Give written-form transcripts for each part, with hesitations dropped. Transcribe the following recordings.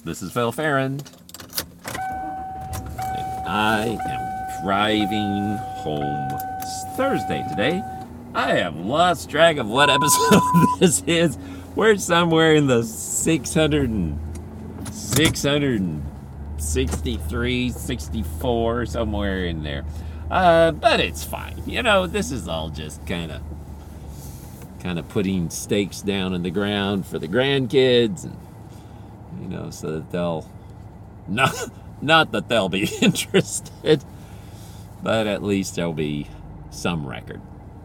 This is Phil Farron. And I am driving home. It's Thursday today. I have lost track of what episode this is. We're somewhere in the 663, 64, somewhere in there. But it's fine. You know, this is all just kind of putting stakes down in the ground for the grandkids, and you know, so that they'll not that they'll be interested, but at least there'll be some record.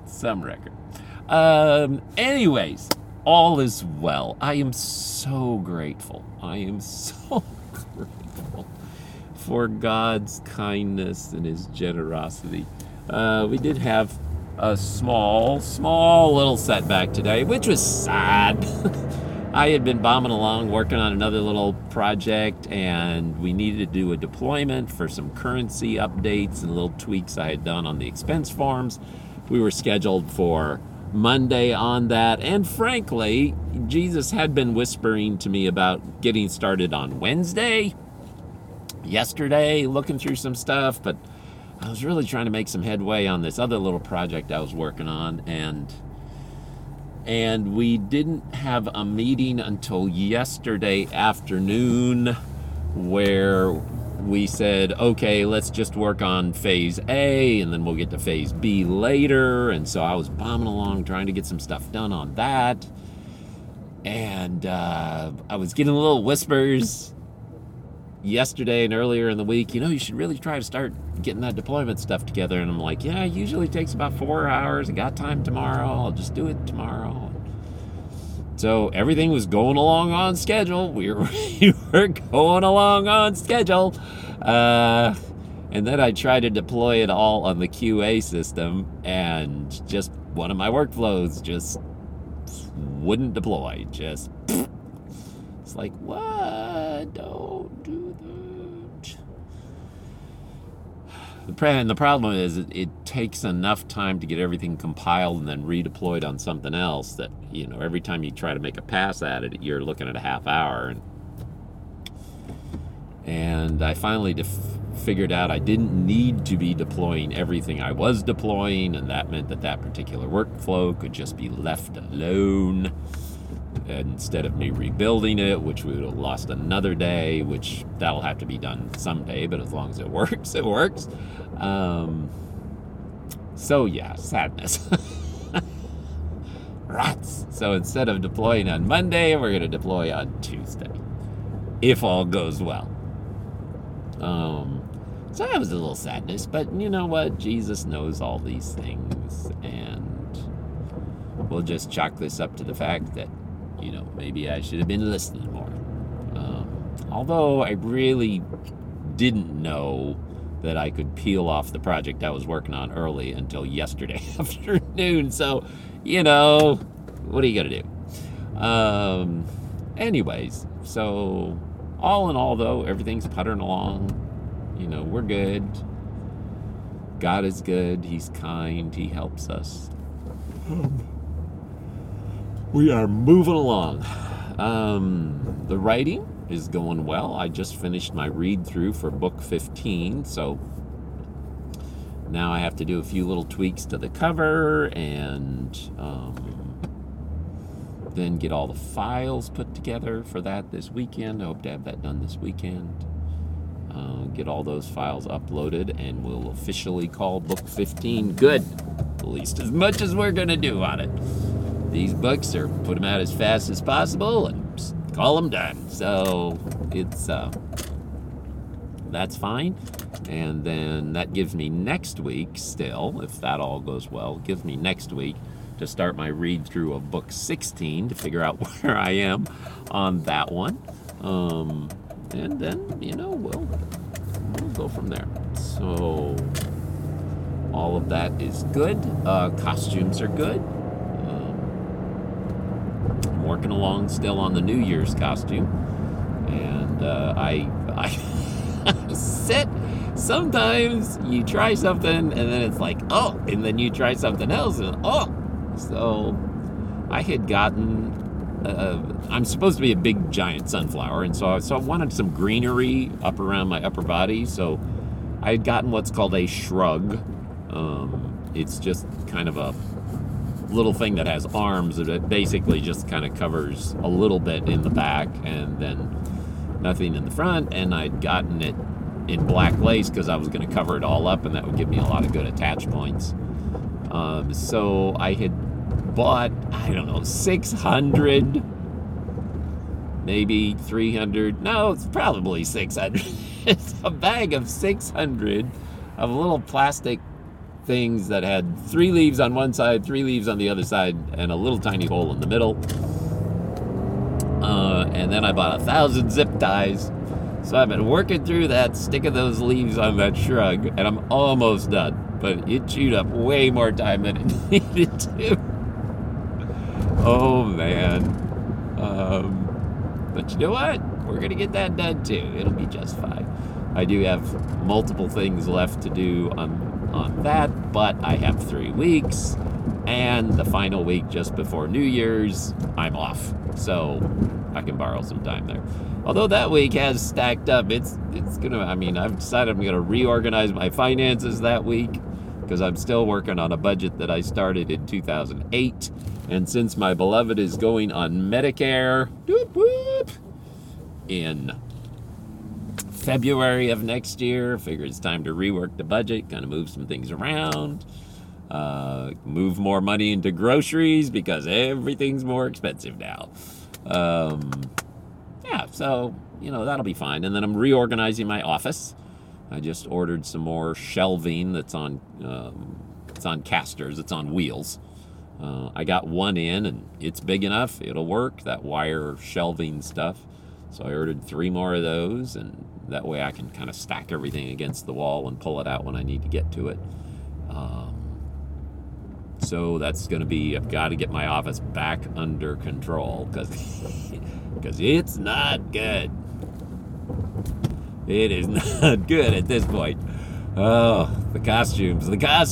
Anyways, all is well. I am so grateful. For God's kindness and His generosity. We did have a small little setback today, which was sad. I had been bombing along working on another little project, and we needed to do a deployment for some currency updates and little tweaks I had done on the expense forms. We were scheduled for Monday on that, and frankly, Jesus had been whispering to me about getting started on Wednesday, yesterday, looking through some stuff, but I was really trying to make some headway on this other little project I was working on, and we didn't have a meeting until yesterday afternoon where we said, okay, let's just work on phase A and then we'll get to phase B later. And so I was bombing along trying to get some stuff done on that, and I was getting little whispers yesterday and earlier in the week, you know, you should really try to start getting that deployment stuff together. And I'm like, yeah, it usually takes about 4 hours. I got time tomorrow. I'll just do it tomorrow. So everything was going along on schedule. We were going along on schedule. And then I tried to deploy it all on the QA system, and just one of my workflows just wouldn't deploy. It's like, what? Don't do that. The problem is it takes enough time to get everything compiled and then redeployed on something else that, you know, every time you try to make a pass at it, you're looking at a half hour. And I finally figured out I didn't need to be deploying everything I was deploying, and that meant that particular workflow could just be left alone. Instead of me rebuilding it, which we would have lost another day, which that'll have to be done someday, but as long as it works, it works. So yeah, sadness. Rats. So instead of deploying on Monday, we're going to deploy on Tuesday, if all goes well. So that was a little sadness, but you know what? Jesus knows all these things, and we'll just chalk this up to the fact that, you know, maybe I should have been listening more. Although I really didn't know that I could peel off the project I was working on early until yesterday afternoon. So, you know, what are you going to do? Anyways, so all in all, though, everything's puttering along. You know, we're good. God is good. He's kind. He helps us. We are moving along. The writing is going well. I just finished my read through for book 15, so now I have to do a few little tweaks to the cover, and then get all the files put together for that this weekend. I hope to have that done this weekend. Get all those files uploaded, and we'll officially call book 15 good. At least as much as we're going to do on it. These books are put them out as fast as possible and just call them done. So it's that's fine. And then that gives me next week still, if that all goes well, gives me next week to start my read through of book 16 to figure out where I am on that one. And then, you know, we'll go from there. So all of that is good. Costumes are good. I'm working along still on the New Year's costume, and I sometimes you try something and then it's like, oh, and then you try something else and oh. So I had gotten I'm supposed to be a big giant sunflower, and so I wanted some greenery up around my upper body. So I had gotten what's called a shrug. It's just kind of a little thing that has arms that basically just kind of covers a little bit in the back and then nothing in the front. And I'd gotten it in black lace because I was going to cover it all up, and that would give me a lot of good attach points. So I had bought, I don't know, 600, maybe 300. No, it's probably 600. It's a bag of 600 of little plastic things that had 3 leaves on one side, 3 leaves on the other side, and a little tiny hole in the middle. And then I bought 1,000 zip ties. So I've been working through that, sticking those leaves on that shrug, and I'm almost done. But it chewed up way more time than it needed to. Oh, man. But you know what? We're going to get that done, too. It'll be just fine. I do have multiple things left to do on that, but I have 3 weeks. And the final week just before New Year's, I'm off. So I can borrow some time there. Although that week has stacked up, it's going to, I've decided I'm going to reorganize my finances that week because I'm still working on a budget that I started in 2008. And since my beloved is going on Medicare in February of next year, I figure it's time to rework the budget, kind of move some things around, move more money into groceries because everything's more expensive now. So, that'll be fine. And then I'm reorganizing my office. I just ordered some more shelving that's on, it's on casters, it's on wheels. I got one in, and it's big enough. It'll work, that wire shelving stuff. So I ordered 3 more of those, and that way I can kind of stack everything against the wall and pull it out when I need to get to it. So that's going to be, I've got to get my office back under control because it's not good. It is not good at this point. Oh, the costumes.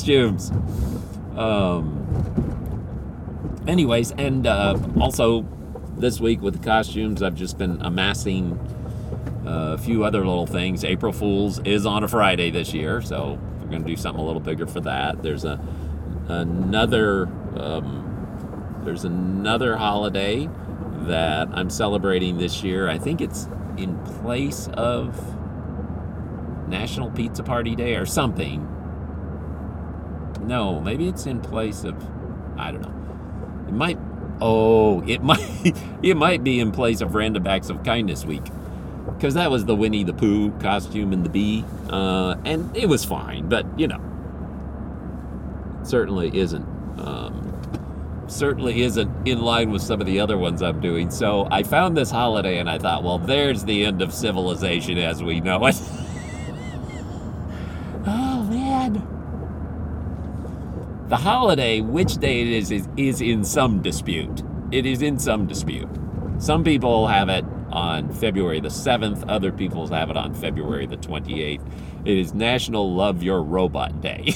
Anyways, and also this week with the costumes, I've just been amassing a few other little things. April Fool's is on a Friday this year, so we're going to do something a little bigger for that. There's another holiday that I'm celebrating this year. I think it's in place of National Pizza Party Day or something. No, maybe it's in place of, I don't know. It might be in place of Random Acts of Kindness Week, because that was the Winnie the Pooh costume and the bee, and it was fine, but certainly isn't in line with some of the other ones I'm doing. So I found this holiday and I thought, well, there's the end of civilization as we know it. Oh man. The holiday, which day it is in some dispute. It is in some dispute. Some people have it on February the 7th. Other people have it on February the 28th. It is National Love Your Robot Day.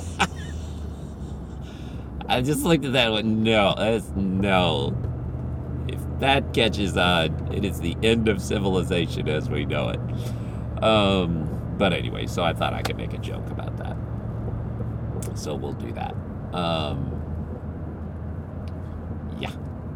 I just looked at that and went, no. If that catches on, it is the end of civilization as we know it. But anyway, so I thought I could make a joke about that. So we'll do that. Yeah.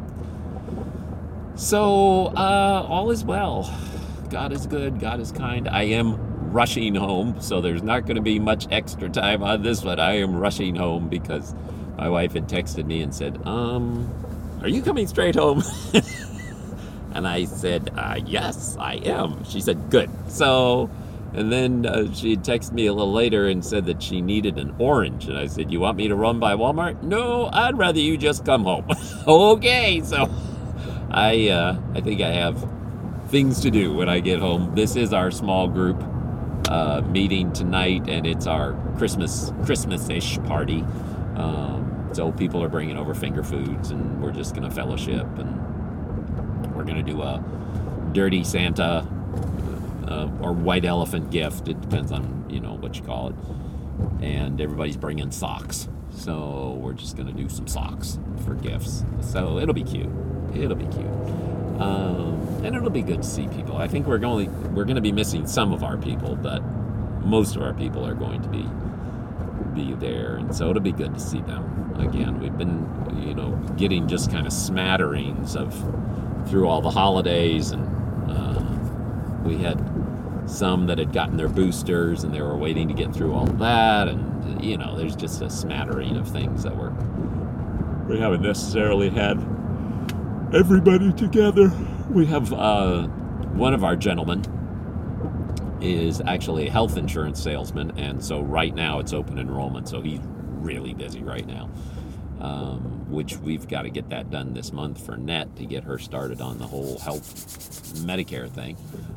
So, all is well. God is good. God is kind. I am rushing home, so there's not going to be much extra time on this one. I am rushing home because my wife had texted me and said, are you coming straight home? And I said, yes, I am. She said, good. So, and then she had texted me a little later and said that she needed an orange. And I said, you want me to run by Walmart? No, I'd rather you just come home. Okay, so I think I have things to do when I get home. This is our small group meeting tonight, and it's our Christmas-ish party. So people are bringing over finger foods, and we're just going to fellowship, and we're going to do a dirty Santa or white elephant gift. It depends on, what you call it. And everybody's bringing socks. So we're just going to do some socks for gifts. So it'll be cute. It'll be cute. And it'll be good to see people. I think we're going to be missing some of our people, but most of our people are going to be there, and so it'll be good to see them again. We've been, getting just kind of smatterings of through all the holidays, and we had some that had gotten their boosters and they were waiting to get through all of that, and there's just a smattering of things that we haven't necessarily had everybody together. We have one of our gentlemen is actually a health insurance salesman, and so right now it's open enrollment, so he's really busy right now, which we've got to get that done this month for Net to get her started on the whole health Medicare thing.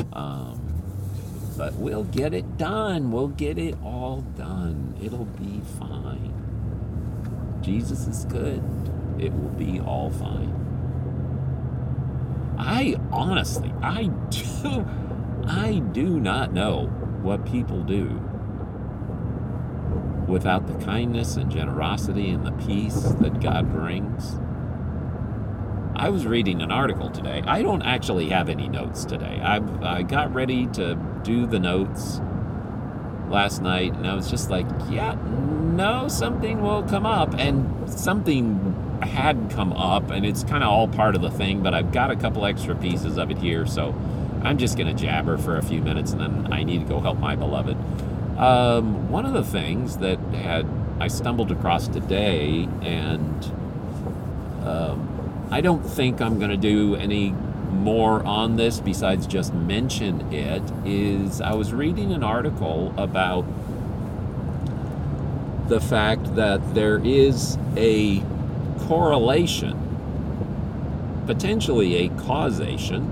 But we'll get it done. We'll get it all done. It'll be fine. Jesus is good. It will be all fine. I do not know what people do without the kindness and generosity and the peace that God brings. I was reading an article today. I don't actually have any notes today. I got ready to do the notes last night, and I was just like, something will come up, and something had come up, and it's kind of all part of the thing, but I've got a couple extra pieces of it here, so I'm just going to jabber for a few minutes, and then I need to go help my beloved. One of the things that I stumbled across today, and I don't think I'm going to do any more on this besides just mention it, is I was reading an article about the fact that there is a correlation, potentially a causation,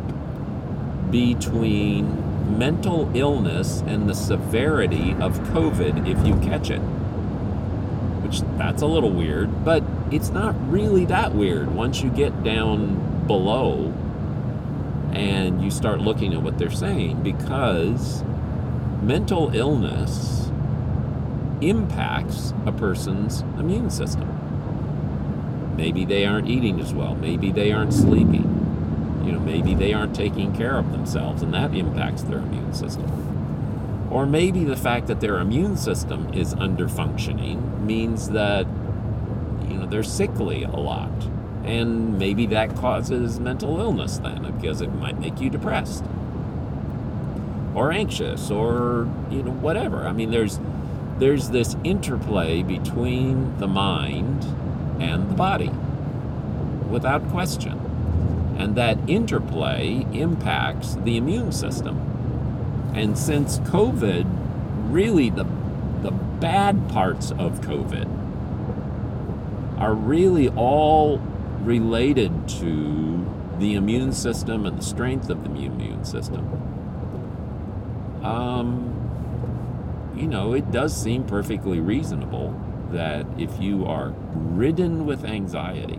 between mental illness and the severity of COVID if you catch it. Which, that's a little weird, but it's not really that weird once you get down below and you start looking at what they're saying, because mental illness impacts a person's immune system. Maybe they aren't eating as well. Maybe they aren't sleeping. Maybe they aren't taking care of themselves, and that impacts their immune system. Or maybe the fact that their immune system is underfunctioning means that, they're sickly a lot. And maybe that causes mental illness then, because it might make you depressed or anxious or, whatever. I mean, there's this interplay between the mind and the body, without question. And that interplay impacts the immune system. And since COVID, really the bad parts of COVID are really all related to the immune system and the strength of the immune system. It does seem perfectly reasonable that if you are ridden with anxiety,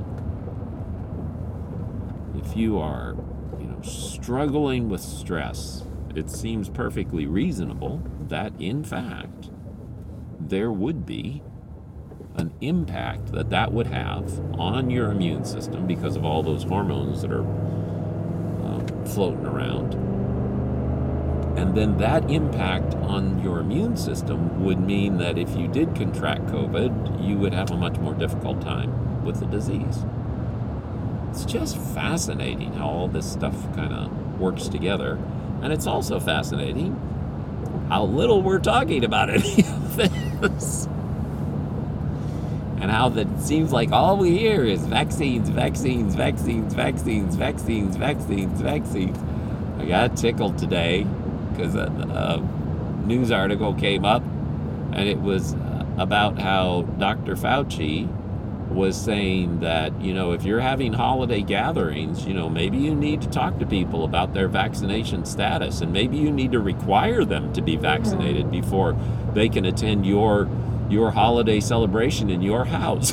if you are, struggling with stress, it seems perfectly reasonable that, in fact, there would be an impact that would have on your immune system because of all those hormones that are floating around. And then that impact on your immune system would mean that if you did contract COVID, you would have a much more difficult time with the disease. It's just fascinating how all this stuff kind of works together. And it's also fascinating how little we're talking about any of this. And how that it seems like all we hear is vaccines, vaccines, vaccines, vaccines, vaccines, vaccines, vaccines. I got tickled today because a news article came up, and it was about how Dr. Fauci was saying that, if you're having holiday gatherings, maybe you need to talk to people about their vaccination status, and maybe you need to require them to be vaccinated before they can attend your holiday celebration in your house.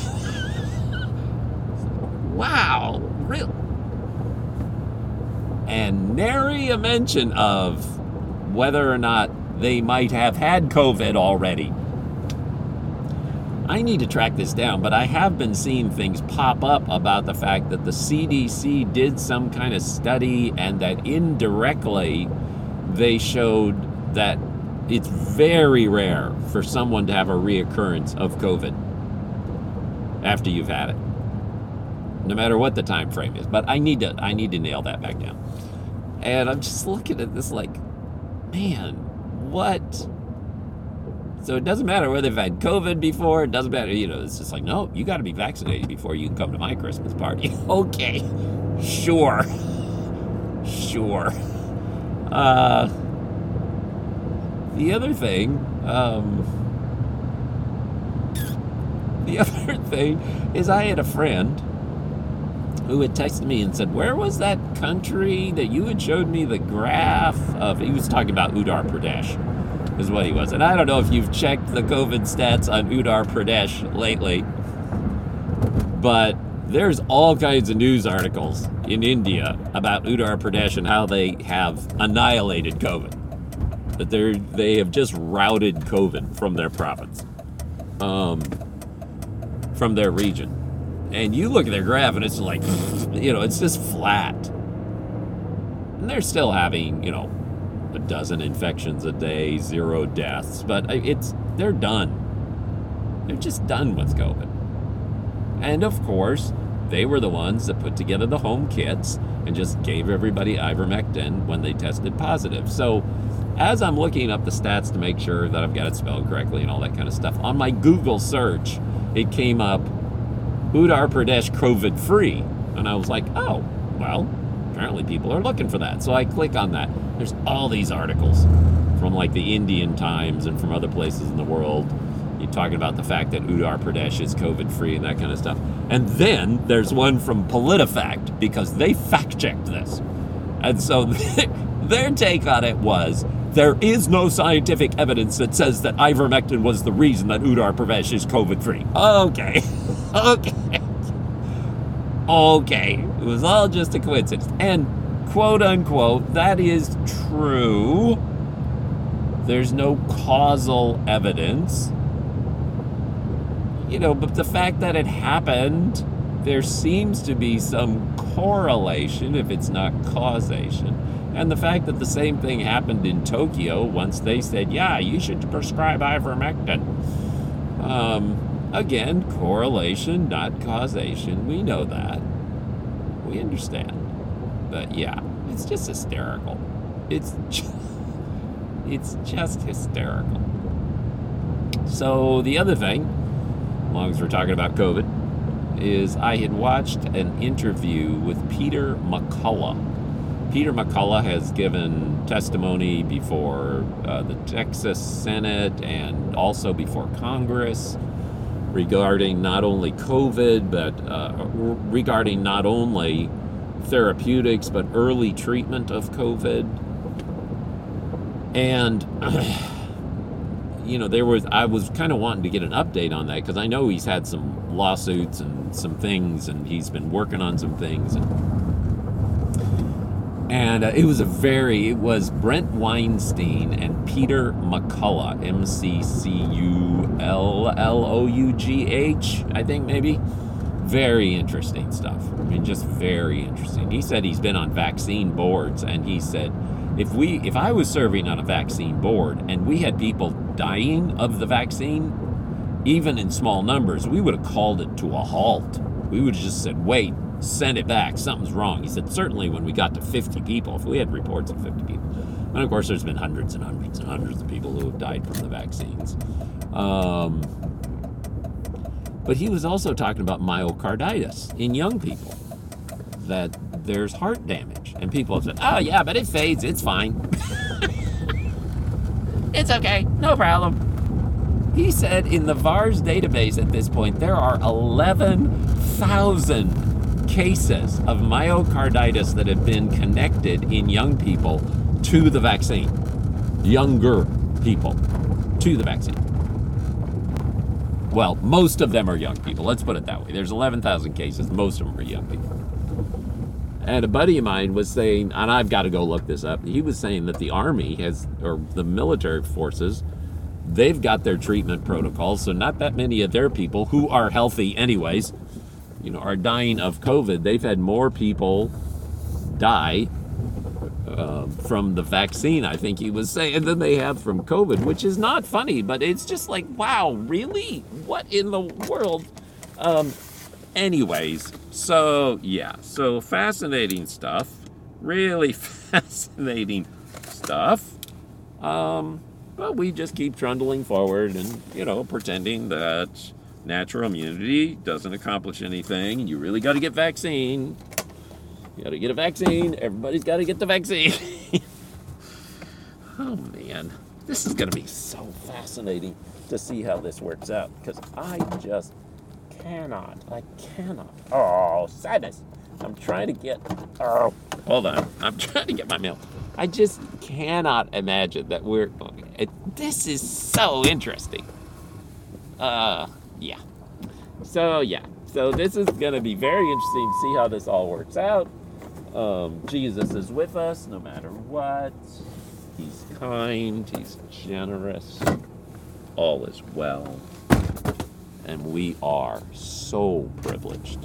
Wow, really? And nary a mention of whether or not they might have had COVID already. I need to track this down, but I have been seeing things pop up about the fact that the CDC did some kind of study and that indirectly they showed that it's very rare for someone to have a reoccurrence of COVID after you've had it, no matter what the time frame is. But I need to nail that back down. And I'm just looking at this like, man, what? So it doesn't matter whether they've had COVID before. It doesn't matter, it's just like, no, you got to be vaccinated before you can come to my Christmas party. Okay, sure. The other thing is I had a friend who had texted me and said, where was that country that you had showed me the graph of? He was talking about Uttar Pradesh is what he was. And I don't know if you've checked the COVID stats on Uttar Pradesh lately, but there's all kinds of news articles in India about Uttar Pradesh and how they have annihilated COVID. That they have just routed COVID from their province, from their region. And you look at their graph and it's like, it's just flat. And they're still having, a dozen infections a day, 0 deaths, but they're done. They're just done with COVID. And of course, they were the ones that put together the home kits and just gave everybody ivermectin when they tested positive. So as I'm looking up the stats to make sure that I've got it spelled correctly and all that kind of stuff, on my Google search, it came up Uttar Pradesh COVID free. And I was like, oh, well, apparently people are looking for that. So I click on that. There's all these articles from like the Indian Times and from other places in the world. You're talking about the fact that Uttar Pradesh is COVID free and that kind of stuff. And then there's one from PolitiFact because they fact checked this. And so their take on it was, there is no scientific evidence that says that ivermectin was the reason that Uttar Pradesh is COVID free. Okay. It was all just a coincidence. And quote unquote, that is true. There's no causal evidence. But the fact that it happened, there seems to be some correlation, if it's not causation. And the fact that the same thing happened in Tokyo once they said, yeah, you should prescribe ivermectin. Again, correlation, not causation. We know that. We understand. But yeah, it's just hysterical. It's just hysterical. So the other thing, as long as we're talking about COVID, is I had watched an interview with Peter McCullough. Peter McCullough has given testimony before the Texas Senate and also before Congress regarding not only COVID, but regarding not only therapeutics, but early treatment of COVID. And, I was kind of wanting to get an update on that because I know he's had some lawsuits and some things, and he's been working on some things. And it was Brent Weinstein and Peter McCullough, McCullough, I think maybe. Very interesting stuff. Just very interesting. He said he's been on vaccine boards, and he said, if I was serving on a vaccine board and we had people dying of the vaccine, even in small numbers, we would have called it to a halt. We would have just said, wait, send it back, something's wrong. He said, certainly when we got to 50 people, if we had reports of 50 people. And of course, there's been hundreds and hundreds and hundreds of people who have died from the vaccines. But he was also talking about myocarditis in young people, that there's heart damage. And people have said, oh yeah, but it fades, it's fine. It's okay, no problem. He said in the VAERS database at this point, there are 11,000 cases of myocarditis that have been connected in young people to the vaccine. Younger people to the vaccine. Well, most of them are young people. Let's put it that way. There's 11,000 cases. Most of them are young people. And a buddy of mine was saying, and I've got to go look this up, he was saying that the Army has, or the military forces, they've got their treatment protocols, so not that many of their people who are healthy anyways, are dying of COVID. They've had more people die from the vaccine, I think he was saying, than they have from COVID, which is not funny, but it's just like, wow, really? What in the world? Anyways, so fascinating stuff, really fascinating stuff. But we just keep trundling forward and, pretending that natural immunity doesn't accomplish anything. You really got to get vaccine. You got to get a vaccine. Everybody's got to get the vaccine. Oh, man. This is going to be so fascinating to see how this works out, because I just cannot. Oh, sadness. I'm trying to get... Oh, hold on. I'm trying to get my mail. I just cannot imagine that this is so interesting. Yeah. So this is going to be very interesting to see how this all works out. Jesus is with us no matter what. He's kind. He's generous. All is well. And we are so privileged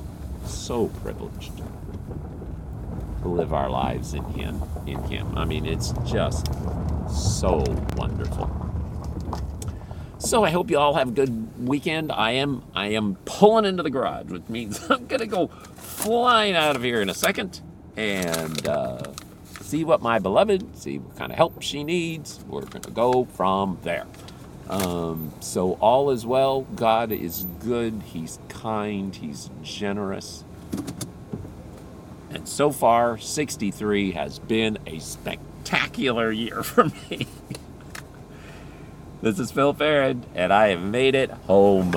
to live our lives in Him. I mean, it's just so wonderful. So I hope you all have a good weekend. I am pulling into the garage, which means I'm gonna go flying out of here in a second and see what my beloved, see what kind of help she needs. We're gonna go from there. So all is well. God is good. He's kind. He's generous. And so far, 63 has been a spectacular year for me. This is Phil Farron, and I have made it home.